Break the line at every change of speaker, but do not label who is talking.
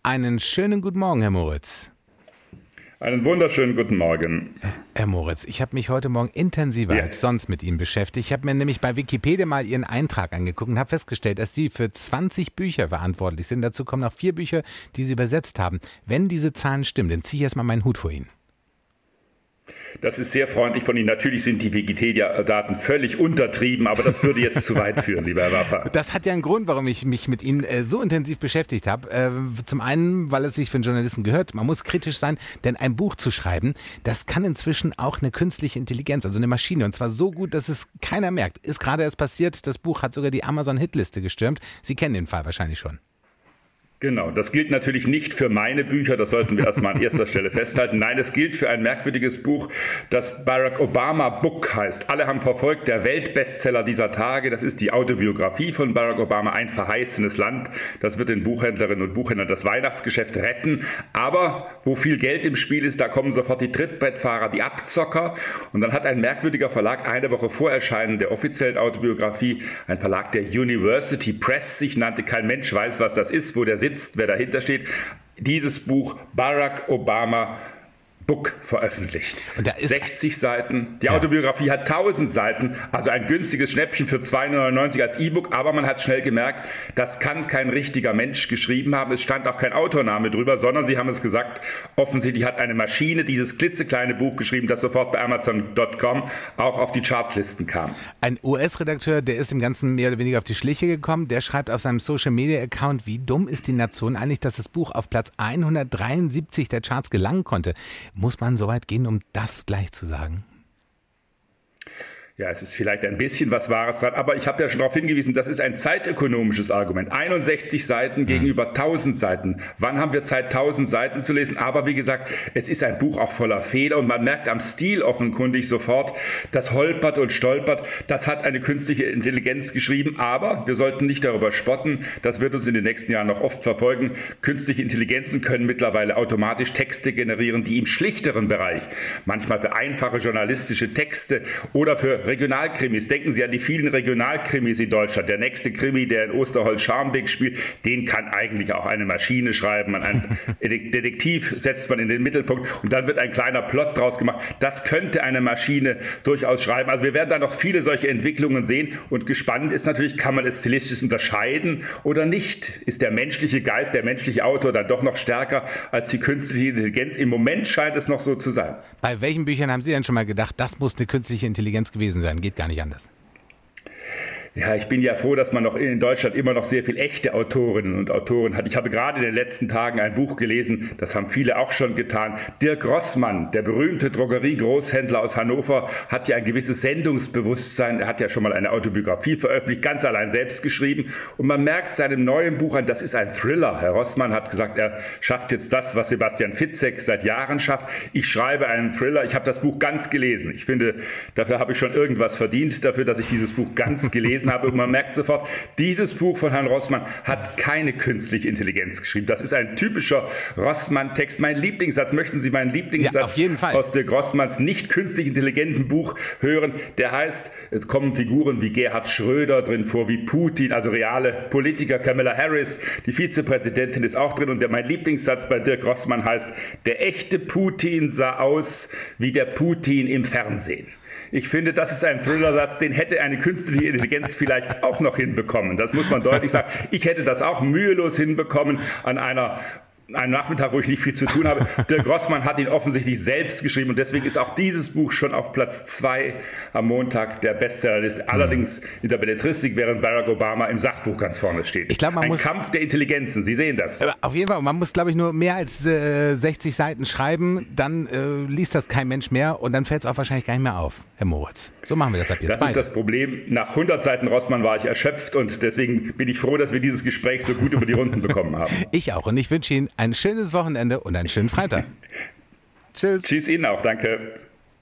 Einen schönen guten Morgen, Herr Moritz.
Einen wunderschönen guten Morgen.
Herr Moritz, ich habe mich heute Morgen intensiver als sonst mit Ihnen beschäftigt. Ich habe mir nämlich bei Wikipedia mal Ihren Eintrag angeguckt und habe festgestellt, dass Sie für 20 Bücher verantwortlich sind. Dazu kommen noch 4 Bücher, die Sie übersetzt haben. Wenn diese Zahlen stimmen, dann ziehe ich erstmal meinen Hut vor Ihnen.
Das ist sehr freundlich von Ihnen. Natürlich sind die Wikipedia-Daten völlig untertrieben, aber das würde jetzt zu weit führen, lieber Herr Waffer.
Das hat ja einen Grund, warum ich mich mit Ihnen so intensiv beschäftigt habe. Zum einen, weil es sich für einen Journalisten gehört. Man muss kritisch sein, denn ein Buch zu schreiben, das kann inzwischen auch eine künstliche Intelligenz, also eine Maschine. Und zwar so gut, dass es keiner merkt. Ist gerade erst passiert, das Buch hat sogar die Amazon-Hitliste gestürmt. Sie kennen den Fall wahrscheinlich schon.
Genau, das gilt natürlich nicht für meine Bücher, das sollten wir erstmal an erster Stelle festhalten. Nein, es gilt für ein merkwürdiges Buch, das Barack Obama Book heißt. Alle haben verfolgt, der Weltbestseller dieser Tage, das ist die Autobiografie von Barack Obama, ein verheißenes Land. Das wird den Buchhändlerinnen und Buchhändlern das Weihnachtsgeschäft retten. Aber wo viel Geld im Spiel ist, da kommen sofort die Trittbrettfahrer, die Abzocker. Und dann hat ein merkwürdiger Verlag eine Woche vor Erscheinen der offiziellen Autobiografie, ein Verlag der University Press sich nannte, kein Mensch weiß, was das ist, wo der sitzt, wer dahinter steht, dieses Buch Barack Obama Book veröffentlicht.
Und da ist
60 Seiten. Die Autobiografie hat 1000 Seiten, also ein günstiges Schnäppchen für 2,99 als E-Book, aber man hat schnell gemerkt, das kann kein richtiger Mensch geschrieben haben. Es stand auch kein Autorname drüber, sondern sie haben es gesagt, offensichtlich hat eine Maschine dieses klitzekleine Buch geschrieben, das sofort bei Amazon.com auch auf die Chartslisten kam.
Ein US-Redakteur, der ist dem Ganzen mehr oder weniger auf die Schliche gekommen, der schreibt auf seinem Social-Media-Account, wie dumm ist die Nation eigentlich, dass das Buch auf Platz 173 der Charts gelangen konnte. Muss man so weit gehen, um das gleich zu sagen?
Ja, es ist vielleicht ein bisschen was Wahres dran, aber ich habe ja schon darauf hingewiesen, das ist ein zeitökonomisches Argument. 61 Seiten gegenüber 1000 Seiten. Wann haben wir Zeit, 1000 Seiten zu lesen? Aber wie gesagt, es ist ein Buch auch voller Fehler und man merkt am Stil offenkundig sofort, das holpert und stolpert. Das hat eine künstliche Intelligenz geschrieben, aber wir sollten nicht darüber spotten. Das wird uns in den nächsten Jahren noch oft verfolgen. Künstliche Intelligenzen können mittlerweile automatisch Texte generieren, die im schlichteren Bereich, manchmal für einfache journalistische Texte oder für Regionalkrimis. Denken Sie an die vielen Regionalkrimis in Deutschland. Der nächste Krimi, der in Osterholz-Scharmbeck spielt, den kann eigentlich auch eine Maschine schreiben. Ein Detektiv setzt man in den Mittelpunkt und dann wird ein kleiner Plot draus gemacht. Das könnte eine Maschine durchaus schreiben. Also wir werden da noch viele solche Entwicklungen sehen und gespannt ist natürlich, kann man es stilistisch unterscheiden oder nicht? Ist der menschliche Geist, der menschliche Autor dann doch noch stärker als die künstliche Intelligenz? Im Moment scheint es noch so zu sein.
Bei welchen Büchern haben Sie denn schon mal gedacht, das muss eine künstliche Intelligenz gewesen sein? Geht gar nicht anders.
Ja, ich bin ja froh, dass man noch in Deutschland immer noch sehr viel echte Autorinnen und Autoren hat. Ich habe gerade in den letzten Tagen ein Buch gelesen, das haben viele auch schon getan. Dirk Rossmann, der berühmte Drogeriegroßhändler aus Hannover, hat ja ein gewisses Sendungsbewusstsein. Er hat ja schon mal eine Autobiografie veröffentlicht, ganz allein selbst geschrieben. Und man merkt seinem neuen Buch an, das ist ein Thriller. Herr Rossmann hat gesagt, er schafft jetzt das, was Sebastian Fitzek seit Jahren schafft. Ich schreibe einen Thriller. Ich habe das Buch ganz gelesen. Ich finde, dafür habe ich schon irgendwas verdient, dafür, dass ich dieses Buch ganz gelesen habe. Und man merkt sofort, dieses Buch von Herrn Rossmann hat keine künstliche Intelligenz geschrieben. Das ist ein typischer Rossmann-Text. Mein Lieblingssatz, möchten Sie meinen Lieblingssatz
auf jeden Fall
aus Dirk Rossmanns nicht künstlich intelligenten Buch hören? Der heißt, es kommen Figuren wie Gerhard Schröder drin vor, wie Putin, also reale Politiker, Kamala Harris, die Vizepräsidentin ist auch drin. Und mein Lieblingssatz bei Dirk Rossmann heißt, der echte Putin sah aus wie der Putin im Fernsehen. Ich finde, das ist ein Thriller-Satz, den hätte eine künstliche Intelligenz vielleicht auch noch hinbekommen. Das muss man deutlich sagen. Ich hätte das auch mühelos hinbekommen an einem Nachmittag, wo ich nicht viel zu tun habe. Dirk Rossmann hat ihn offensichtlich selbst geschrieben und deswegen ist auch dieses Buch schon auf Platz 2 am Montag der Bestsellerliste. Allerdings in der Belletristik, während Barack Obama im Sachbuch ganz vorne steht.
Ich glaub,
ein Kampf der Intelligenzen, Sie sehen das.
Auf jeden Fall, man muss, glaube ich, nur mehr als 60 Seiten schreiben, dann liest das kein Mensch mehr und dann fällt es auch wahrscheinlich gar nicht mehr auf, Herr Moritz. So machen wir das ab jetzt.
Das ist das Problem. Nach 100 Seiten Rossmann war ich erschöpft und deswegen bin ich froh, dass wir dieses Gespräch so gut über die Runden bekommen haben.
Ich auch und ich wünsche Ihnen ein schönes Wochenende und einen schönen Freitag.
Tschüss. Tschüss Ihnen auch, danke.